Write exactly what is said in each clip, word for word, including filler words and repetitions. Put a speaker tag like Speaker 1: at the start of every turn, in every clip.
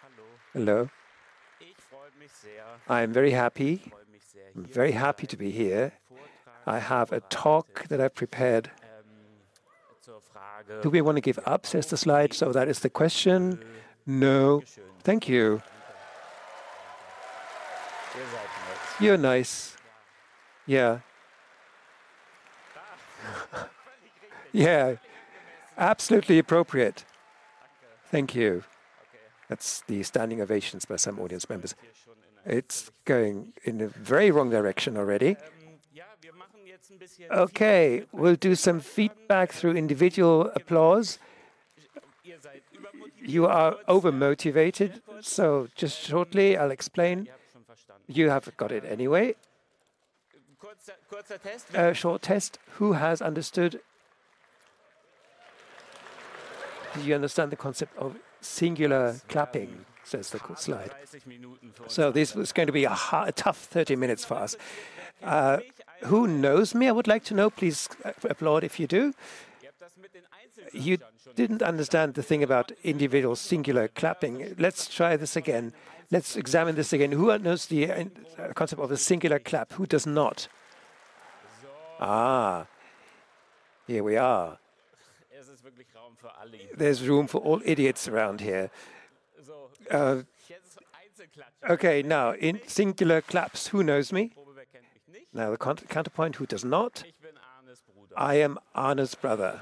Speaker 1: Hello. I'm very happy. I'm very happy to be here. I have a talk that I prepared. Do we want to give up, says the slide? So that is the question. No. Thank you. You're nice. Yeah. Yeah. Absolutely appropriate. Thank you. That's the standing ovations by some audience members. It's going in a very wrong direction already. Okay, we'll do some feedback through individual applause. You are over-motivated, so just shortly I'll explain. You have got it anyway. A short test. Who has understood? Do you understand the concept of singular clapping, says the slide. So this was going to be a, hard, a tough thirty minutes for us. Uh, who knows me? I would like to know. Please applaud if you do. You didn't understand the thing about individual singular clapping. Let's try this again. Let's examine this again. Who knows the uh, concept of a singular clap? Who does not? Ah, here we are. There's room for all idiots around here. Uh, okay, now, in singular claps, who knows me? Now, the counterpoint, who does not? I am Arne's brother.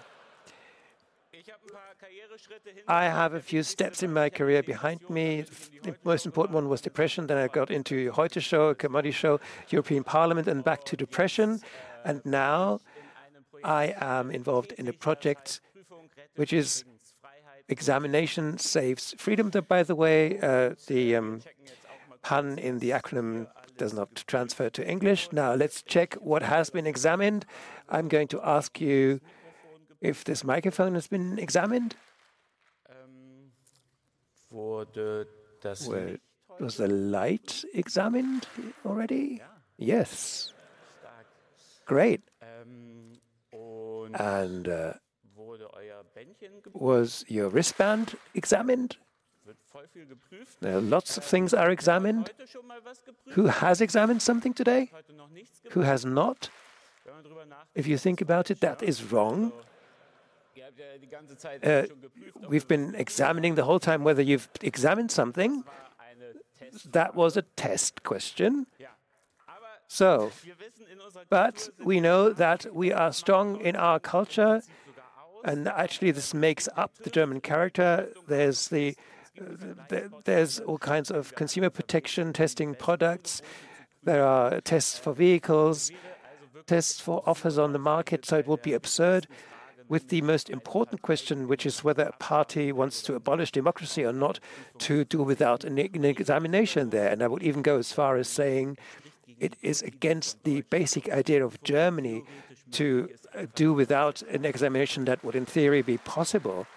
Speaker 1: I have a few steps in my career behind me. The most important one was depression. Then I got into Heute Show, Commodity Show, European Parliament, and back to depression. And now I am involved in a project which is Examination Saves Freedom. By the way, uh, the um, pun in the acronym does not transfer to English. Now, let's check what has been examined. I'm going to ask you if this microphone has been examined. Well, was the light examined already? Yes. Great. And uh, was your wristband examined? Now, lots of things are examined. Who has examined something today? Who has not? If you think about it, that is wrong. Uh, we've been examining the whole time whether you've examined something. That was a test question. So, but we know that we are strong in our culture, and actually this makes up the German character. There's the, the there's all kinds of consumer protection, testing products. There are tests for vehicles, tests for offers on the market. So it would be absurd with the most important question, which is whether a party wants to abolish democracy or not, to do without an, an examination there. And I would even go as far as saying it is against the basic idea of Germany to uh, do without an examination that would, in theory, be possible.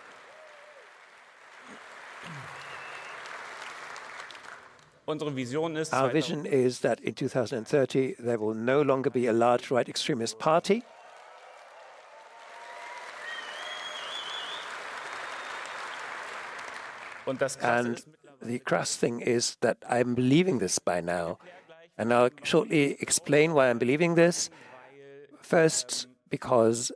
Speaker 1: Our vision is that in two thousand thirty, there will no longer be a large right extremist party. And the crass thing is that I'm believing this by now. And I'll shortly explain why I'm believing this. First, because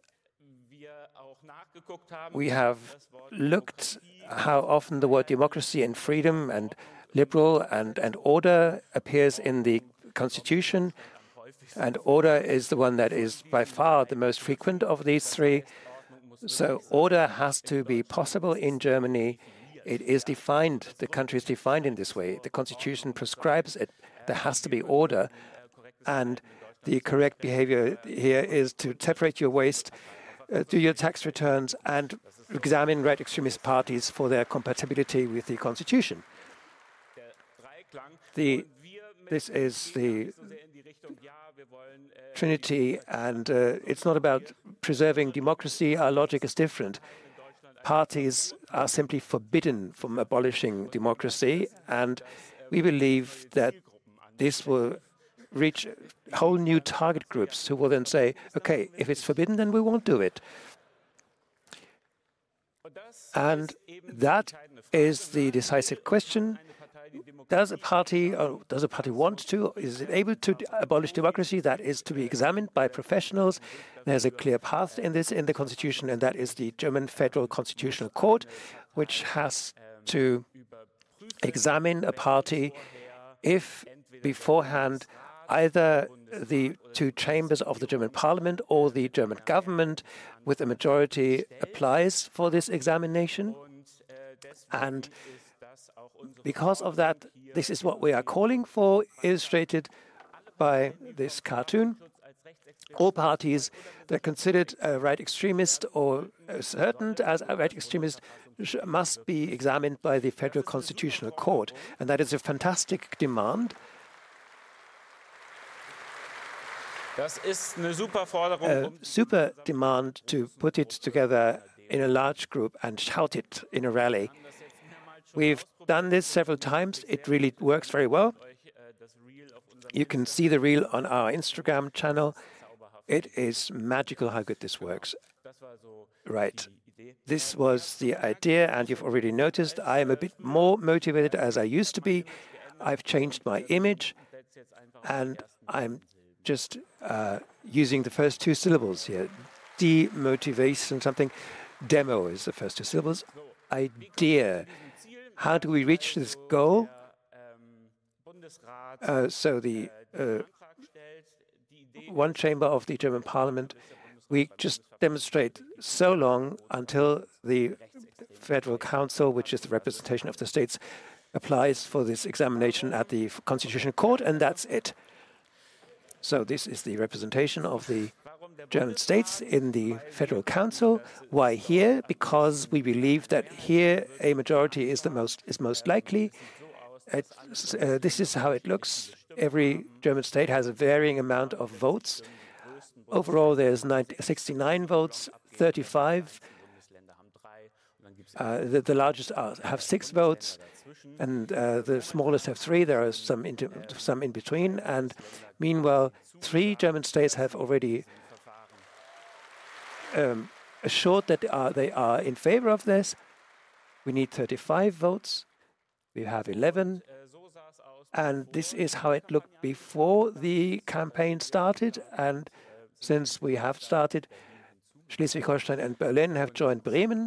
Speaker 1: we have looked how often the word democracy and freedom and liberal and, and order appears in the Constitution. And order is the one that is by far the most frequent of these three. So order has to be possible in Germany. It is defined, the country is defined in this way. The Constitution prescribes it. There has to be order. And the correct behavior here is to separate your waste, uh, do your tax returns, and examine right extremist parties for their compatibility with the Constitution. The, this is the Trinity, and uh, it's not about preserving democracy. Our logic is different. Parties are simply forbidden from abolishing democracy, and we believe that this will reach whole new target groups who will then say, okay, if it's forbidden, then we won't do it. And that is the decisive question. Does a party, or does a party want to, is it able to abolish democracy? That is to be examined by professionals. There's a clear path in this in the constitution, and that is the German Federal Constitutional Court, which has to examine a party if beforehand either the two chambers of the German parliament or the German government with a majority applies for this examination. And because of that, this is what we are calling for, illustrated by this cartoon. All parties that are considered a right extremist or certain as a right extremist must be examined by the Federal Constitutional Court. And that is a fantastic demand.
Speaker 2: Das ist eine super Forderung.
Speaker 1: A super demand to put it together in a large group and shout it in a rally. We've done this several times. It really works very well. You can see the reel on our Instagram channel. It is magical how good this works. Right. This was the idea, and you've already noticed I am a bit more motivated as I used to be. I've changed my image, and I'm just uh, using the first two syllables here. Demotivation, something. Demo is the first two syllables. Idea. How do we reach this goal? Uh, so the uh, one chamber of the German parliament, we just demonstrate so long until the Federal Council, which is the representation of the states, applies for this examination at the Constitutional Court, and that's it. So this is the representation of the German states in the Federal Council. Why here? Because we believe that here a majority is the most is most likely. It, uh, this is how it looks. Every German state has a varying amount of votes. Overall, there's ninety, sixty-nine votes, thirty-five. Uh, the, the largest are, have six votes, and uh, the smallest have three. There are some in, some in between. And meanwhile, three German states have already um, assured that they are, they are in favor of this. We need thirty-five votes. We have eleven. And this is how it looked before the campaign started. And since we have started, Schleswig-Holstein and Berlin have joined Bremen.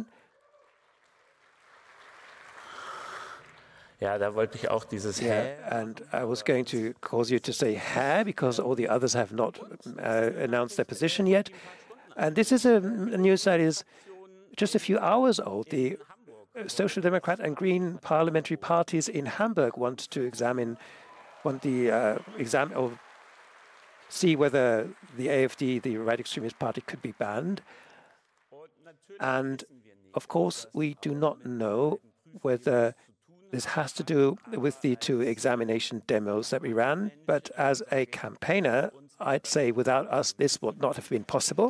Speaker 2: Ja, da wollte ich auch dieses
Speaker 1: Yeah, and I was going to cause you to say "hä" because all the others have not uh, announced their position yet. And this is a, a news that is just a few hours old. The Social Democrat and Green parliamentary parties in Hamburg want to examine, want the uh, exam or see whether the A F D, the right extremist party, could be banned. And of course, we do not know whether this has to do with the two examination demos that we ran. But as a campaigner, I'd say without us, this would not have been possible.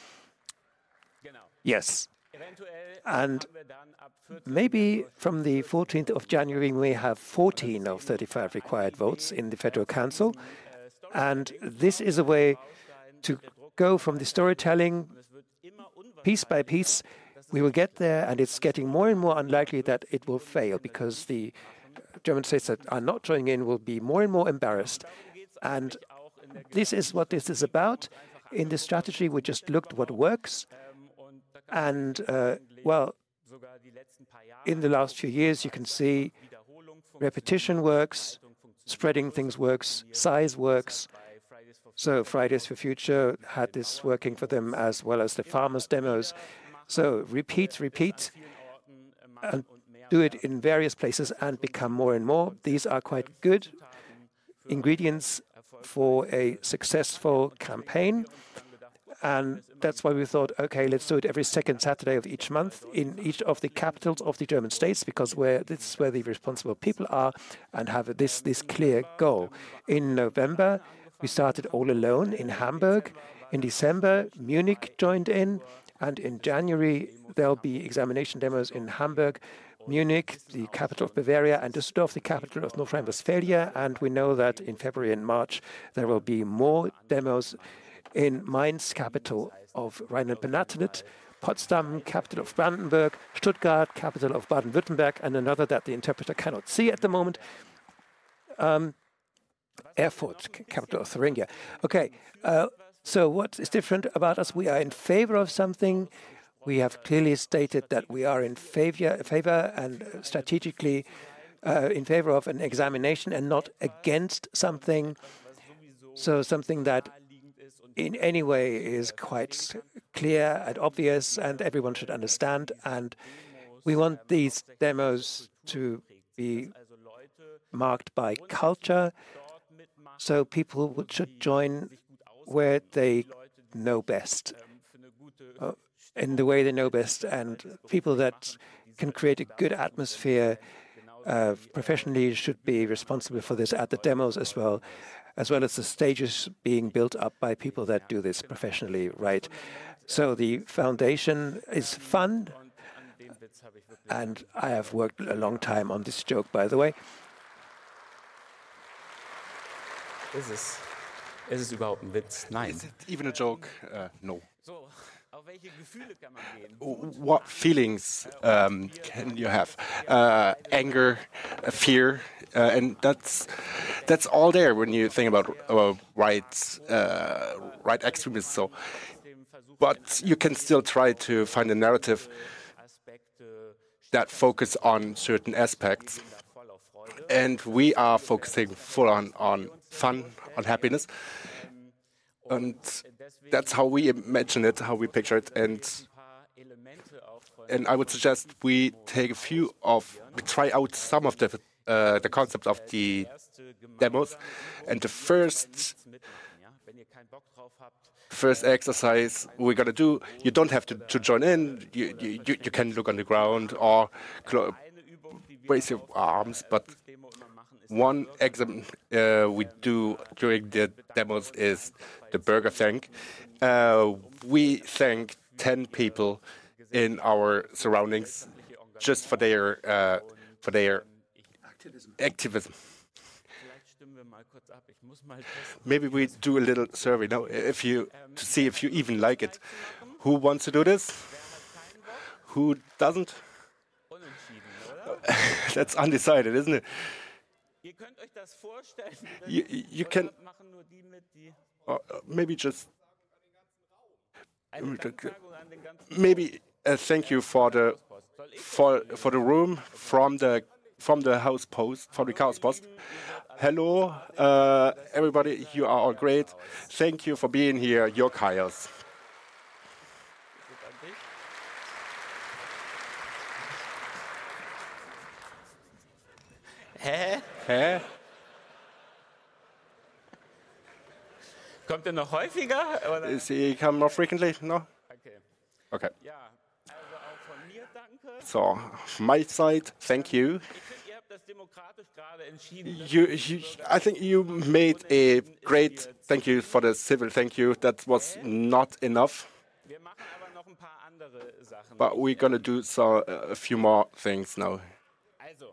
Speaker 1: Yes. And maybe from the fourteenth of January, we have fourteen of thirty-five required votes in the Federal Council. And this is a way to go from the storytelling piece by piece. We will get there, and it's getting more and more unlikely that it will fail because the German states that are not joining in will be more and more embarrassed. And this is what this is about. In the strategy, we just looked what works. And, uh, well, in the last few years, you can see repetition works, spreading things works, size works. So Fridays for Future had this working for them as well as the farmers' demos. So repeat, repeat, and do it in various places and become more and more. These are quite good ingredients for a successful campaign. And that's why we thought, okay, let's do it every second Saturday of each month in each of the capitals of the German states, because where this is where the responsible people are and have this, this clear goal. In November, we started all alone in Hamburg. In December, Munich joined in. And in January, there'll be examination demos in Hamburg, Munich, the capital of Bavaria, and Düsseldorf, the capital of North Rhine-Westphalia. And we know that in February and March, there will be more demos in Mainz, capital of Rhineland-Palatinate, Potsdam, capital of Brandenburg, Stuttgart, capital of Baden-Württemberg, and another that the interpreter cannot see at the moment. Um, Erfurt, capital of Thuringia. Okay, uh, so what is different about us? We are in favor of something. We have clearly stated that we are in favor, favor and strategically uh, in favor of an examination and not against something. So something that in any way is quite clear and obvious and everyone should understand. And we want these demos to be marked by culture, so people would, should join where they know best, uh, in the way they know best, and people that can create a good atmosphere uh, professionally should be responsible for this at the demos as well, as well as the stages being built up by people that do this professionally, right? So the foundation is fun, and I have worked a long time on this joke, by the way.
Speaker 2: Ist es, ist es überhaupt ein Witz? Nein.
Speaker 3: Is it even a joke? Uh, no.
Speaker 2: So, auf welche Gefühle kann man gehen?
Speaker 3: What feelings um, can you have? Uh, anger, uh, fear, uh, and that's that's all there when you think about uh, right uh, right extremists. So, but you can still try to find a narrative that focus on certain aspects. And we are focusing full on, on fun, on happiness. And that's how we imagine it, how we picture it. And and I would suggest we take a few of, we try out some of the uh, the concepts of the demos. And the first first exercise we're gonna do, you don't have to, to join in. You, you you can look on the ground or raise your arms, but one exam uh, we do during the demos is the burger thank. Uh, we thank ten people in our surroundings just for their uh, for their activism. Maybe we do a little survey now, if you to see if you even like it. Who wants to do this? Who doesn't? That's undecided, isn't it? You, you can uh, maybe just maybe uh, thank you for the for for the room from the from the house post from the house post. Hello, uh, everybody. You are all great. Thank you for being here. Your Chaos.
Speaker 2: Hä?
Speaker 3: Hä?
Speaker 2: Kommt er noch häufiger? Oder?
Speaker 3: Is he come more frequently? No?
Speaker 2: Okay.
Speaker 3: Okay.
Speaker 2: Ja, also auch von mir danke.
Speaker 3: So, my side, thank you.
Speaker 2: Ich finde, ihr habt das demokratisch gerade entschieden.
Speaker 3: You, you, I think you made a great thank you for the civil thank you. That was not enough.
Speaker 2: Wir machen aber noch ein paar andere Sachen.
Speaker 3: But we're going to do so, uh, a few more things now.
Speaker 2: Also,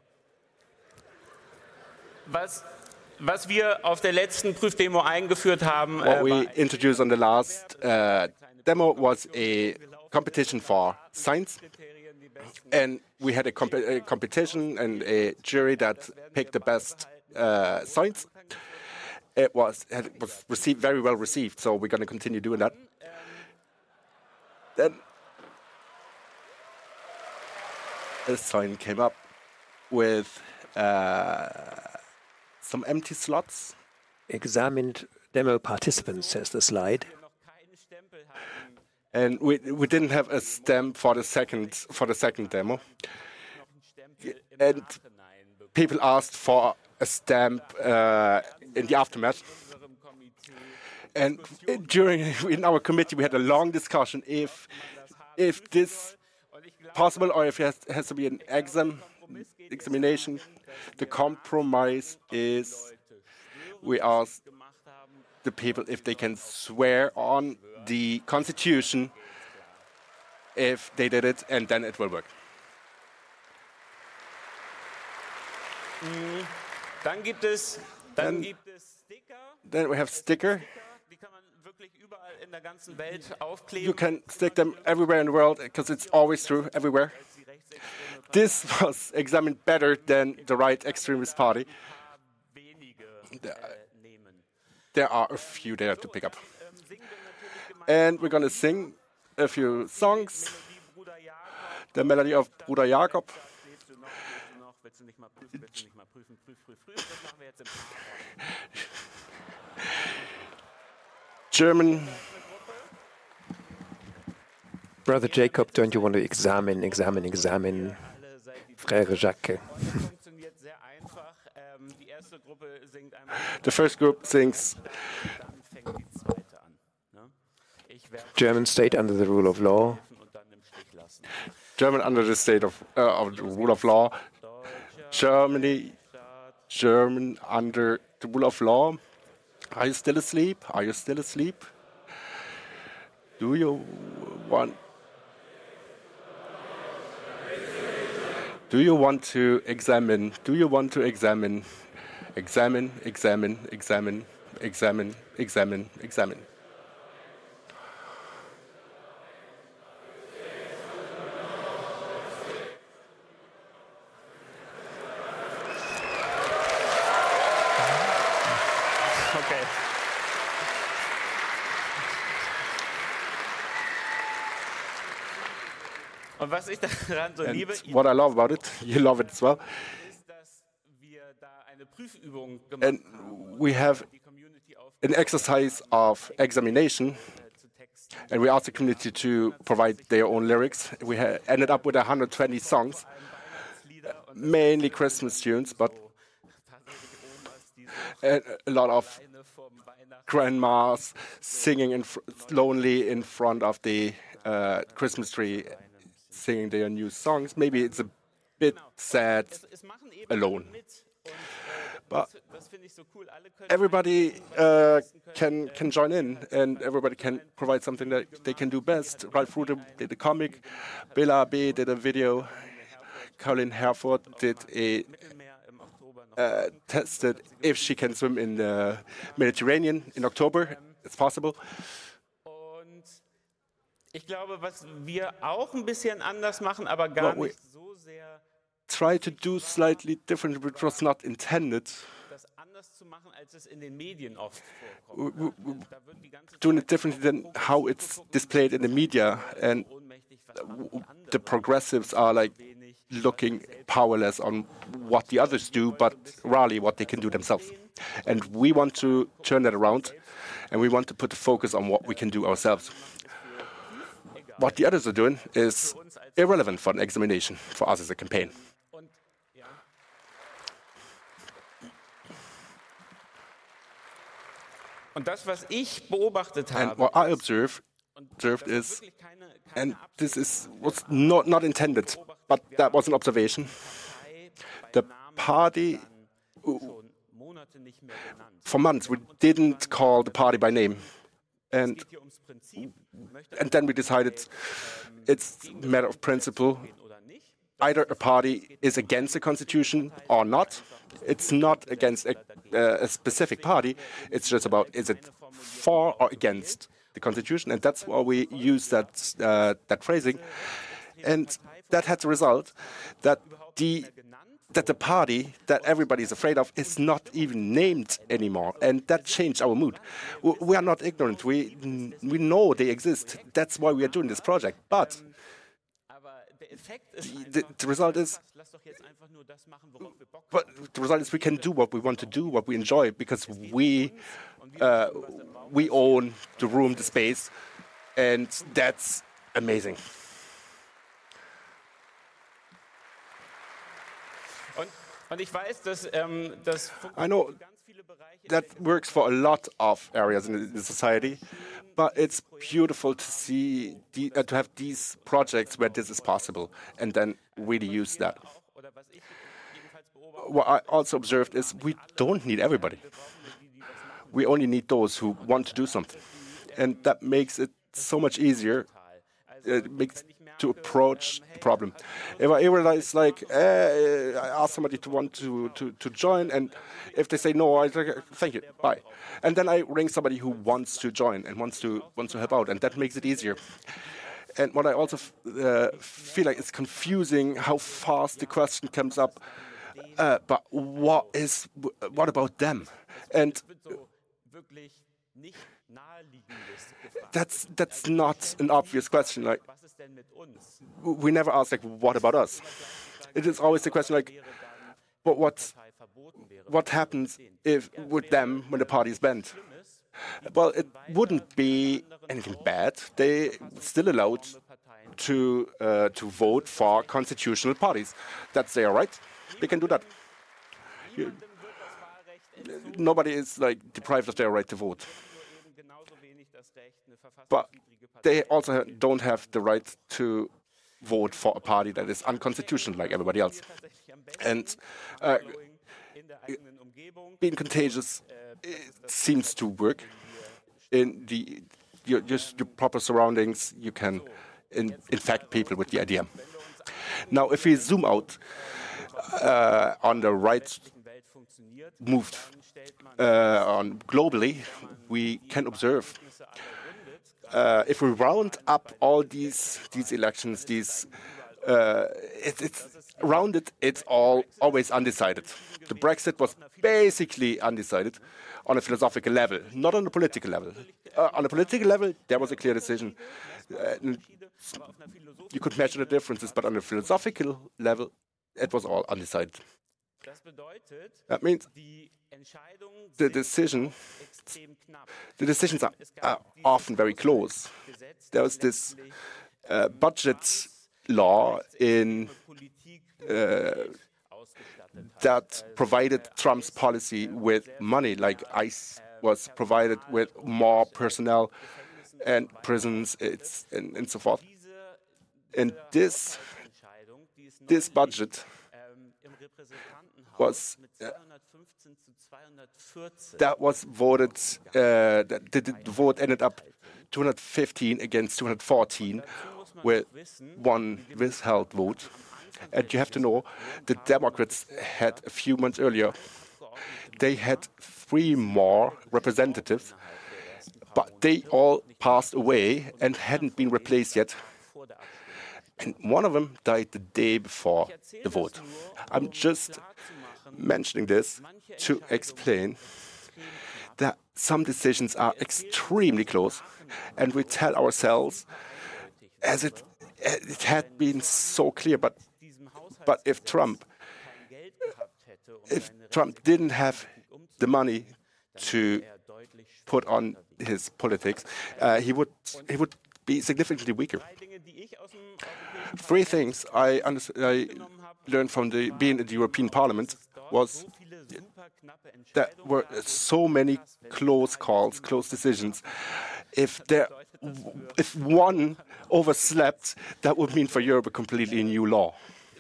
Speaker 2: was, was wir auf der letzten Prüfdemo eingeführt haben,
Speaker 3: What
Speaker 2: äh,
Speaker 3: we
Speaker 2: war
Speaker 3: introduced on the last uh, demo was a competition for science. And we had a, comp a competition and a jury that picked the best uh, science. It was, it was received, very well received, so we're going to continue doing that. Then a sign came up with uh, some empty slots.
Speaker 1: Examined demo participants, says the slide.
Speaker 3: And we we didn't have a stamp for the second for the second demo. And people asked for a stamp uh, in the aftermath. And during in our committee we had a long discussion if if this possible or if it has, has to be an exam examination. The compromise is we asked the people if they can swear on the Constitution if they did it, and then it will work.
Speaker 2: Dann gibt es, dann
Speaker 3: Dann-
Speaker 2: gibt es Sticker.
Speaker 3: Then we have sticker.
Speaker 2: Die kann man wirklich überall
Speaker 3: You can stick them everywhere in the world because it's always true, everywhere. This was examined better than the right extremist party. There are a few there to pick up. And we're going to sing a few songs. The melody of Bruder Jakob. German.
Speaker 1: Brother Jacob, don't you want to examine, examine, examine Frère Jacques?
Speaker 3: The first group sings
Speaker 1: German state under the rule of law.
Speaker 3: German under the state of, uh, of the rule of law. Germany, German under the rule of law. Are you still asleep? Are you still asleep? Do you want? Do you want to examine? Do you want to examine? Examine, examine, examine, examine, examine, examine.
Speaker 2: Okay. Und was ich daran so
Speaker 3: And
Speaker 2: liebe,
Speaker 3: what I love about it, you love it as well.
Speaker 2: ist, dass wir da eine Prüfübung gemacht
Speaker 3: And
Speaker 2: haben,
Speaker 3: we have
Speaker 2: die Community auf
Speaker 3: an exercise of examination,
Speaker 2: zu Texten.
Speaker 3: and we asked the community to provide their own lyrics. We ha ended up with one hundred twenty songs, mainly Christmas tunes, but a, a lot of grandmas singing in fr lonely in front of the uh, Christmas tree, singing their new songs. Maybe it's a bit sad alone. But everybody uh, can can join in, and everybody can provide something that they can do best. Ralf Rute did a comic, Bela B did a video, Caroline Herford did a uh, tested if she can swim in the Mediterranean in October. It's possible.
Speaker 2: Und ich glaube, was wir auch ein bisschen anders machen, aber gar
Speaker 3: Well, we-
Speaker 2: nicht so sehr,
Speaker 3: Try to do slightly different, which was not intended.
Speaker 2: das anders zu machen, als es in den Medien oft
Speaker 3: W-
Speaker 2: vorkommt.
Speaker 3: w- w-
Speaker 2: Da wird die ganze
Speaker 3: Doing
Speaker 2: Zeit
Speaker 3: it differently than how it's displayed in the media, and
Speaker 2: ohnmächtig, was machen die
Speaker 3: the
Speaker 2: anderen
Speaker 3: progressives are like looking powerless on what the others do, but rarely what they can do themselves. And we want to turn that around, and we want to put the focus on what we can do ourselves. What the others are doing is irrelevant for an examination, for us as a campaign.
Speaker 2: Und ja, und das, was ich beobachtet
Speaker 3: And
Speaker 2: habe,
Speaker 3: what I observe, observed
Speaker 2: das ist
Speaker 3: is,
Speaker 2: wirklich keine,
Speaker 3: and
Speaker 2: keine
Speaker 3: this is was not not intended, but that was an observation.
Speaker 2: Partei
Speaker 3: The
Speaker 2: beim Namen
Speaker 3: party,
Speaker 2: schon Monate nicht mehr genannt.
Speaker 3: for months, we didn't call the party by name,
Speaker 2: Es
Speaker 3: and
Speaker 2: geht hier ums Prinzip. Möchte
Speaker 3: and then we decided it's a matter of principle.
Speaker 2: gehen oder nicht?
Speaker 3: Either a party is against the constitution or not. It's not against a, uh, a specific party. It's just about is it for or against the constitution, and that's why we use that uh, that phrasing, and that had the result that the that the party that everybody is afraid of is not even named anymore, and that changed our mood. W- We are not ignorant. We we know they exist. That's why we are doing this project. But
Speaker 2: Aber der Effekt ist
Speaker 3: the,
Speaker 2: einfach,
Speaker 3: the result is
Speaker 2: lass doch jetzt einfach nur das machen, worauf wir Bock
Speaker 3: But the result is we can do what we want to do, what we enjoy, because we uh, we own the room, the space, and that's amazing.
Speaker 2: Und, und ich weiß, dass ähm, das
Speaker 3: I know
Speaker 2: funktioniert für ganz viele Bereiche.
Speaker 3: that works for a lot of areas in the society, but it's beautiful to see the, uh, to have these projects where this is possible, and then really use that.
Speaker 2: Auch, oder was ich jedenfalls beobachte,
Speaker 3: What I also observed is we don't need everybody. We only need those who want to do something, and that makes it so much easier. uh, makes to approach the problem. If I realize, like, uh, I ask somebody to want to, to, to join, and if they say no, I say, thank you, bye. And then I ring somebody who wants to join and wants to wants to help out, and that makes it easier. And what I also uh, feel like it's confusing how fast the question comes up. Uh, but what is what about them? And that's that's not an obvious question. Like, we never ask, like, what about us? It is always the question, like, but what what happens if with them when the party is banned? Well, it wouldn't be anything bad. They still allowed to uh, to vote for constitutional parties. That's their right. They can do that. You, nobody is like deprived of their right to vote. But they also don't have the right to vote for a party that is unconstitutional, like everybody else. And uh, being contagious, it seems to work. In the your, just your proper surroundings, you can in, infect people with the idea. Now, if we zoom out uh, on the right moved uh, on globally, we can observe uh, if we round up all these these elections, these uh, it, it's rounded. It's all always undecided. The Brexit was basically undecided on a philosophical level, not on a political level. Uh, on a political level, there was a clear decision. Uh, you could measure the differences, but on a philosophical level, it was all undecided. That means the decision, the decisions are, are often very close. There was this uh, budget law in uh, that provided Trump's policy with money, like ICE was provided with more personnel and prisons it's, and, and so forth. And this, this budget was uh, that was voted. Uh, that the, the vote ended up two hundred fifteen against two hundred fourteen, with one withheld vote. And you have to know, the Democrats had a few months earlier, they had three more representatives, but they all passed away and hadn't been replaced yet. And one of them died the day before the vote. I'm just mentioning this to explain that some decisions are extremely close, and we tell ourselves, as it, it had been so clear, but But if Trump, if Trump didn't have the money to put on his politics, uh, he would he would be significantly weaker. Three things I, I learned from the, being in the European Parliament was there were so many close calls, close decisions. If there, if one overslept, that would mean for Europe a completely new law.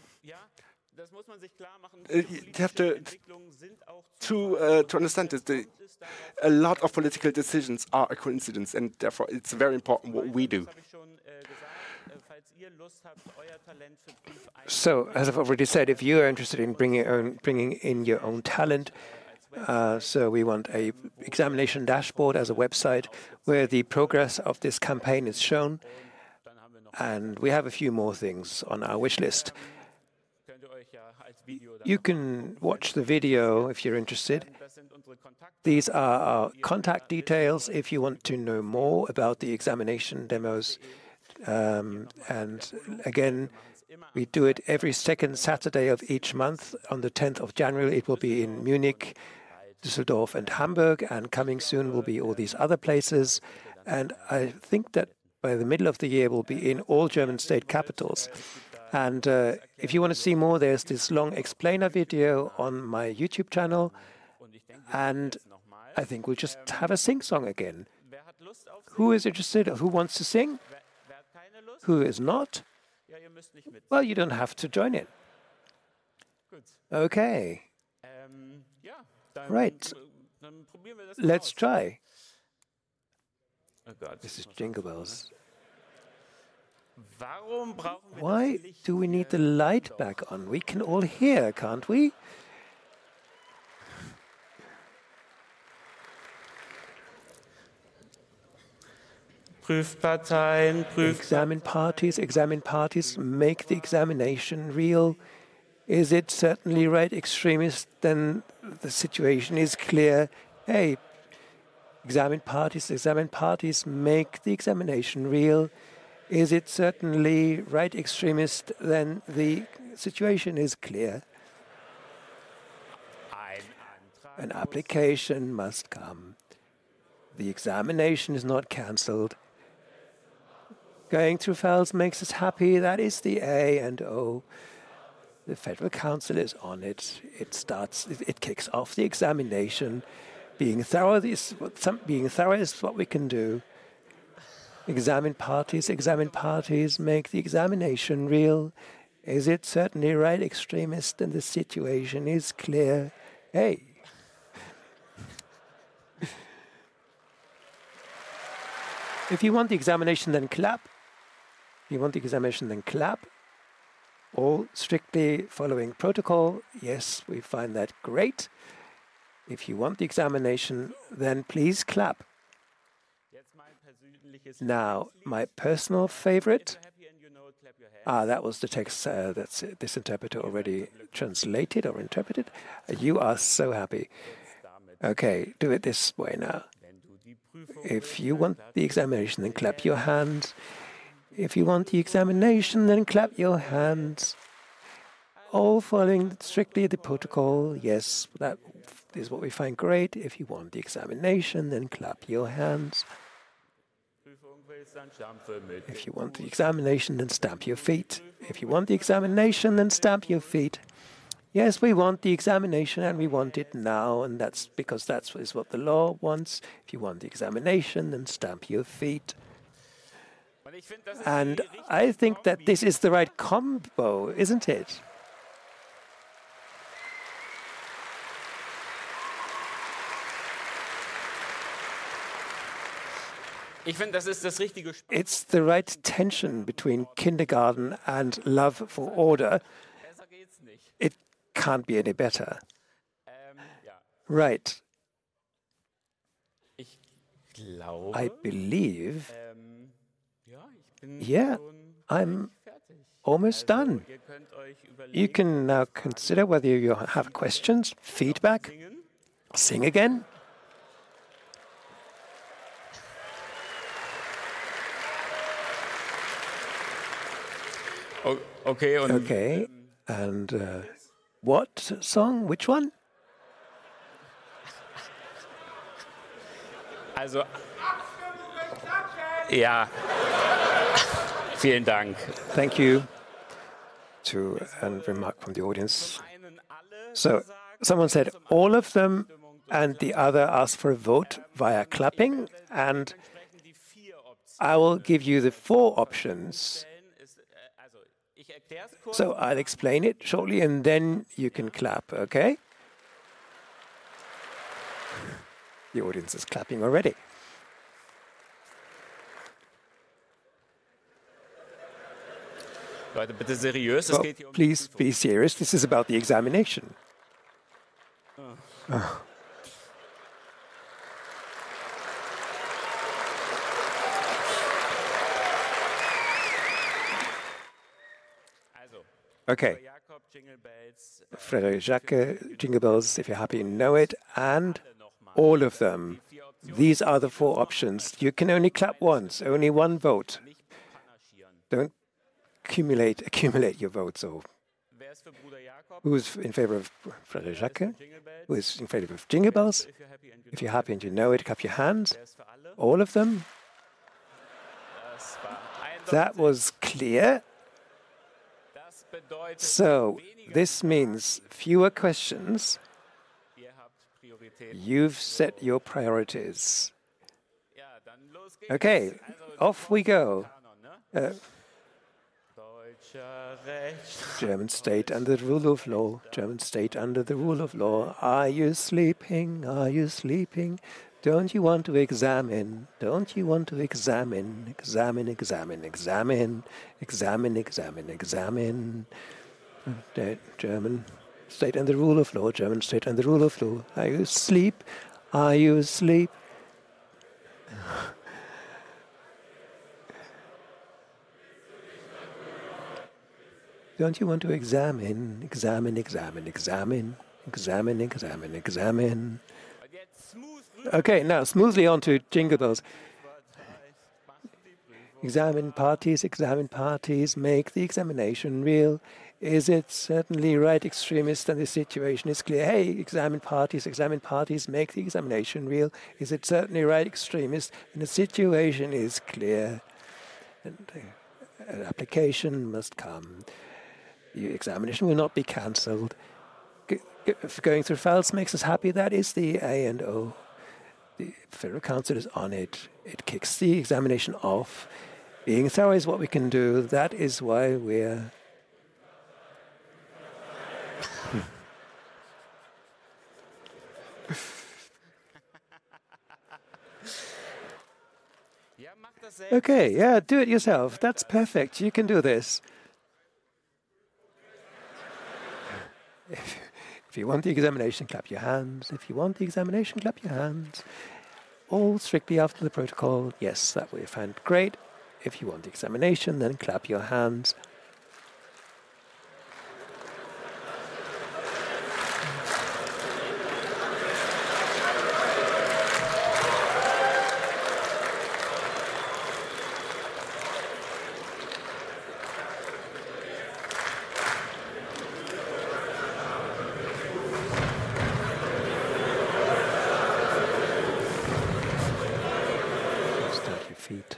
Speaker 3: You have to to uh, to understand this. The, a lot of political decisions are a coincidence, and therefore it's very important what we do.
Speaker 1: So, as I've already said, if you are interested in bringing own, bringing in your own talent, uh, so we want a examination dashboard as a website where the progress of this campaign is shown, and we have a few more things on our wish list. You can watch the video if you're interested. These are our contact details if you want to know more about the examination demos. Um, and again, we do it every second Saturday of each month. On the tenth of January, it will be in Munich, Düsseldorf, and Hamburg. And coming soon will be all these other places. And I think that by the middle of the year, we'll be in all German state capitals. And uh, if you want to see more, there's this long explainer video on my YouTube channel. And I think we'll just have a sing-song again. Who is interested? Who wants to sing? Who is not? Well, you don't have to join in. Okay. Right. Let's try. This is Jingle Bells.
Speaker 2: Warum brauchen wir
Speaker 1: Why
Speaker 2: das Licht?
Speaker 1: do we need the light back on? We can all hear, can't we?
Speaker 2: Prüfparteien, Prüf
Speaker 1: Examine parties, examine parties, make the examination real. Is it certainly right extremist? Then the situation is clear. Hey, examine parties, examine parties, make the examination real. Is it certainly right extremist? Then the situation is clear.
Speaker 2: ein Antrag.
Speaker 1: An application must come. The examination is not cancelled. Going through files makes us happy. That is the A and O. The Federal Council is on it. It starts. It, it kicks off the examination. Being thorough is what some, being thorough is what we can do. Examine parties. Examine parties. Make the examination real. Is it certainly right extremist? And the situation is clear. Hey. If you want the examination, then clap. If you want the examination, then clap. All strictly following protocol. Yes, we find that great. If you want the examination, then please clap.
Speaker 2: Jetzt mein persönliches
Speaker 1: Now, my personal favorite.
Speaker 2: happy and you know it, clap your hands.
Speaker 1: Ah, that was the text uh, that's uh, this interpreter already translated or interpreted. Uh, you are so happy. Okay, do it this way now.
Speaker 2: Wenn du die Prüfung
Speaker 1: If you want the examination, then clap your hands. If you want the examination, then clap your hands. All following strictly the protocol. Yes, that is what we find great. If you want the examination, then clap your hands.
Speaker 2: Prüfung willst, dann stampfe mit.
Speaker 1: If you want the examination, then stamp your feet. If you want the examination, then stamp your feet. Yes, we want the examination and we want it now, and that's because that's is what the law wants. If you want the examination, then stamp your feet.
Speaker 2: Und ich finde, das ist
Speaker 1: And
Speaker 2: die richtige
Speaker 1: I think that
Speaker 2: Kombi.
Speaker 1: this is the right combo, isn't it?
Speaker 2: Ich finde, das ist das richtige Spiel.
Speaker 1: It's the right tension between kindergarten and love for order.
Speaker 2: Besser geht's nicht.
Speaker 1: It can't be any better.
Speaker 2: Ähm, ja.
Speaker 1: Right.
Speaker 2: Ich glaube,
Speaker 1: I believe,
Speaker 2: ähm, ja, ich bin
Speaker 1: yeah,
Speaker 2: schon
Speaker 1: I'm
Speaker 2: fertig.
Speaker 1: almost done.
Speaker 2: Ihr könnt euch
Speaker 1: You
Speaker 2: überlegen,
Speaker 1: can now consider whether you have questions, feedback,
Speaker 2: singen.
Speaker 1: sing again.
Speaker 2: O- Okay, und
Speaker 1: Okay. And uh, what song? Which one?
Speaker 2: also. Ja. Vielen Dank.
Speaker 1: Thank you. To a remark from the audience.
Speaker 2: Einen alle
Speaker 1: So, someone said all of them, and the other asked for a vote via clapping. And
Speaker 2: sprechen die vier Optionen.
Speaker 1: I will give you the four options.
Speaker 2: Ist, äh, also, ich erkläre es kurz.
Speaker 1: So I'll explain it shortly, and then you can clap, okay? The audience is clapping already.
Speaker 2: Leute, bitte seriös. Es
Speaker 1: Well,
Speaker 2: geht hier um die
Speaker 1: please
Speaker 2: Prüfung.
Speaker 1: be serious. This is about the examination. Oh.
Speaker 2: Also,
Speaker 1: Okay,
Speaker 2: Jakob, Jingle Bells,
Speaker 1: Frédéric Jacques, Jingle Bells, if you're happy, you know it, and all of them. These are the four options. You can only clap once, only one vote.
Speaker 2: nicht panaschieren.
Speaker 1: Don't accumulate accumulate your votes. Or
Speaker 2: Wer ist für Bruder Jakob?
Speaker 1: who's in favor of Frédéric Jacques?
Speaker 2: Jingle Bells.
Speaker 1: Who is in favor of Jingle Bells?
Speaker 2: If you're happy and you
Speaker 1: If you're happy and you know it, clap your hands.
Speaker 2: Wer ist für alle?
Speaker 1: All of them.
Speaker 2: Das war eindeutig.
Speaker 1: That was clear.
Speaker 2: Das bedeutet,
Speaker 1: So
Speaker 2: weniger
Speaker 1: this means fewer questions.
Speaker 2: ihr habt Priorität.
Speaker 1: You've set your priorities.
Speaker 2: Ja, dann los geht's.
Speaker 1: Okay,
Speaker 2: Also,
Speaker 1: off we go.
Speaker 2: Kanon, ne?
Speaker 1: Uh,
Speaker 2: Deutsch,
Speaker 1: German state under the rule of law. German state under the rule of law. Are you sleeping? Are you sleeping? Don't you want to examine? Don't you want to examine? Examine, examine, examine, examine, examine, examine. Uh, German state under the rule of law. German state under the rule of law. Are you asleep? Are you asleep? Don't you want to examine, examine, examine, examine, examine, examine, examine? Okay, now smoothly on to Jingle Bells. Examine parties, examine parties, make the examination real. Is it certainly right extremist and the situation is clear? Hey, examine parties, examine parties, make the examination real. Is it certainly right extremist and the situation is clear? And uh, an application must come. The examination will not be cancelled. G- g- going through files makes us happy. That is the A and O. The Federal Council is on it. It kicks the examination off. Being thorough is what we can do. That is why we're... Okay, yeah, do it yourself. That's perfect. You can do this. If, if you want the examination, clap your hands. If you want the examination, clap your hands. All strictly after the protocol. Yes, that we find great. If you want the examination, then clap your hands. Feet.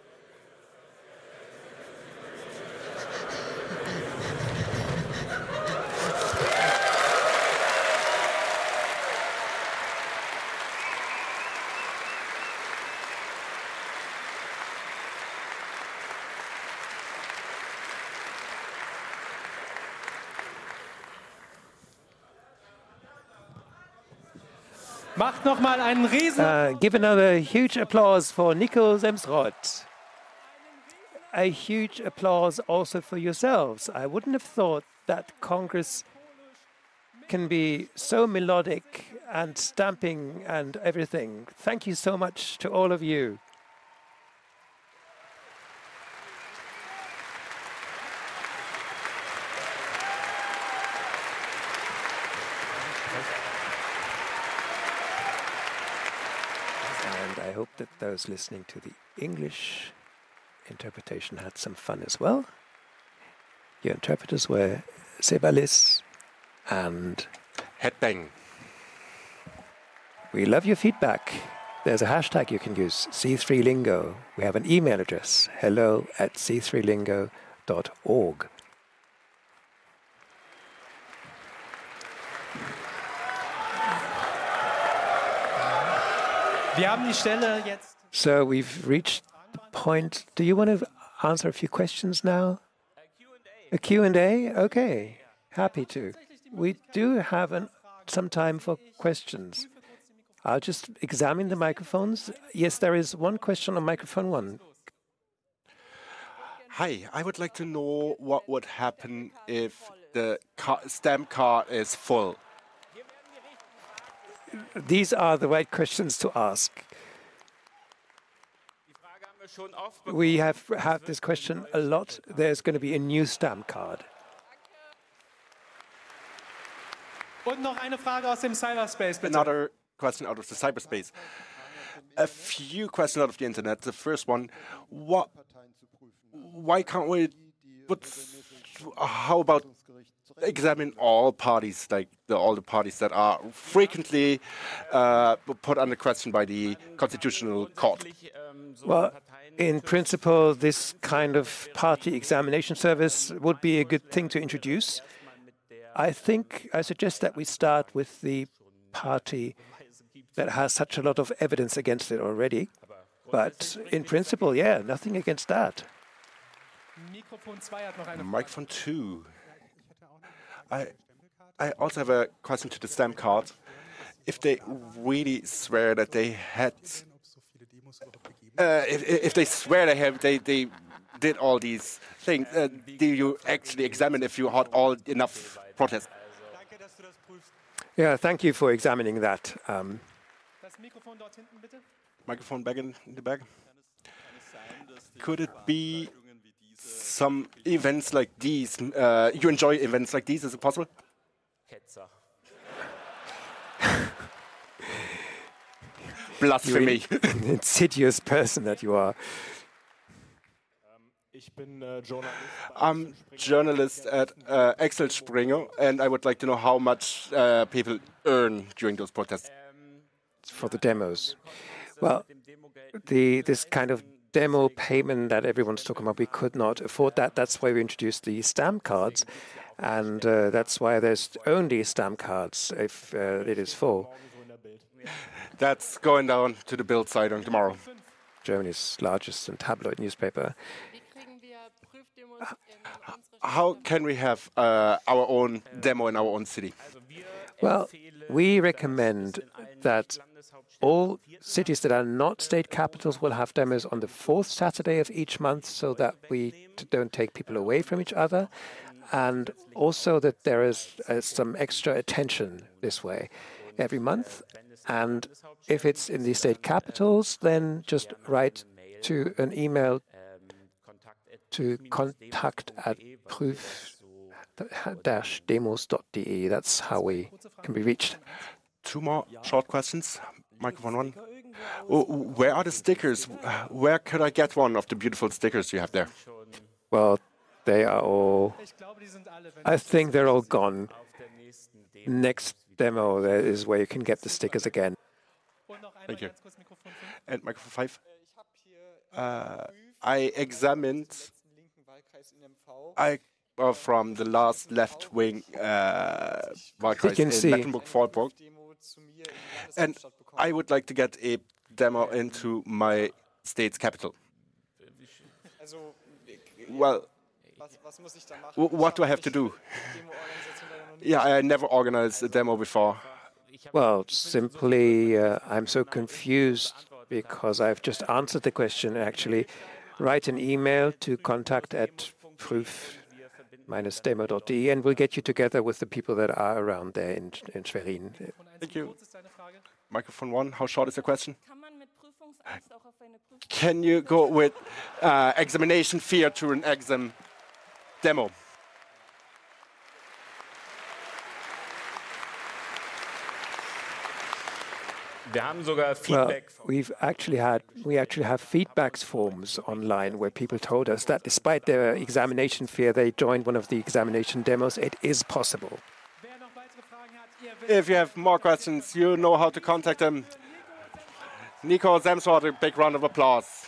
Speaker 4: Macht noch mal einen riesen
Speaker 1: Uh, give another huge applause for Nico Semsrott. A huge applause also for yourselves. I wouldn't have thought that Congress can be so melodic and stamping and everything. Thank you so much to all of you. And I hope that those listening to the English interpretation had some fun as well. Your interpreters were Sebalis and
Speaker 3: Headbang.
Speaker 1: We love your feedback. There's a hashtag you can use, C three Lingo. We have an email address, hello at c three lingo dot org.
Speaker 4: Wir haben die Stelle jetzt.
Speaker 1: So we've reached the point. Do you want to answer a few questions now? A Q and A? Okay, happy to. We do have an, some time for questions. I'll just examine the microphones. Yes, there is one question on microphone one.
Speaker 3: Hi, I would like to know what would happen if the car stamp card is full.
Speaker 1: These are the right questions to ask. We have had this question a lot. There's going to be a new stamp card.
Speaker 4: Und noch eine Frage aus dem Cyberspace, bitte.
Speaker 3: Another question out of the cyberspace. A few questions out of the internet. The first one, what? Why can't we? What's, how about examine all parties, like the, all the parties that are frequently uh, put under question by the Constitutional Court?
Speaker 1: Well, in principle, this kind of party examination service would be a good thing to introduce. I think I suggest that we start with the party that has such a lot of evidence against it already. But in principle, yeah, nothing against that.
Speaker 4: Mikrofon zwei hat noch eine Frage.
Speaker 3: Microphone two. I, I also have a question to the stamp card. If they really swear that they had, uh, if, if they swear they have, they, they did all these things, uh, do you actually examine if you had all enough protests?
Speaker 1: Yeah, thank you for examining that. Um,
Speaker 4: Das Mikrofon dort hinten, bitte.
Speaker 3: Microphone back in, in the back. Could it be some events like these? Uh, you enjoy events like these? Is it possible?
Speaker 2: Ketzer.
Speaker 3: Blasphemy.
Speaker 1: Insidious person that you are.
Speaker 3: I'm journalist at uh, Axel Springer, and I would like to know how much uh, people earn during those protests.
Speaker 1: For the demos. Well, the this kind of demo payment that everyone's talking about, we could not afford that. That's why we introduced the stamp cards, and uh, that's why there's only stamp cards if uh, it is full.
Speaker 3: That's going down to the Bild Zeitung tomorrow.
Speaker 1: Germany's largest and tabloid newspaper.
Speaker 3: How can we have uh, our own demo in our own city?
Speaker 1: Well, we recommend that all cities that are not state capitals will have demos on the fourth Saturday of each month so that we t- don't take people away from each other, and also that there is uh, some extra attention this way every month. And if it's in the state capitals, then just write to an email to contact at prüf dash demos dot de. That's how we can be reached.
Speaker 3: Two more short questions. Microphone one. Oh, where are the stickers? Where could I get one of the beautiful stickers you have there?
Speaker 1: Well, they are all, I think they're all gone. Next demo there is where you can get the stickers again.
Speaker 3: Thank you. And microphone five. Uh, I examined I uh, from the last left-wing uh, Wahlkreis in
Speaker 1: see.
Speaker 3: Mecklenburg-Vorpommern, and I would like to get a demo into my state's capital. Well, w- what do I have to do? Yeah, I never organized a demo before.
Speaker 1: Well, simply, uh, I'm so confused because I've just answered the question. Actually, write an email to contact at prüf dash demo dot de, and we'll get you together with the people that are around there in, in Schwerin.
Speaker 3: Thank you. Microphone one, how short is the question? Can you go with uh, examination fear to an exam demo?
Speaker 2: Wir haben sogar
Speaker 1: Well,
Speaker 2: Feedback.
Speaker 1: we've actually had we actually have feedbacks forms online where people told us that despite their examination fear, they joined one of the examination demos. It is possible.
Speaker 4: Wer noch weitere Fragen hat, ihr wisst,
Speaker 3: If you have more questions, you know how to contact them. Nico Semsrott, a big round of applause.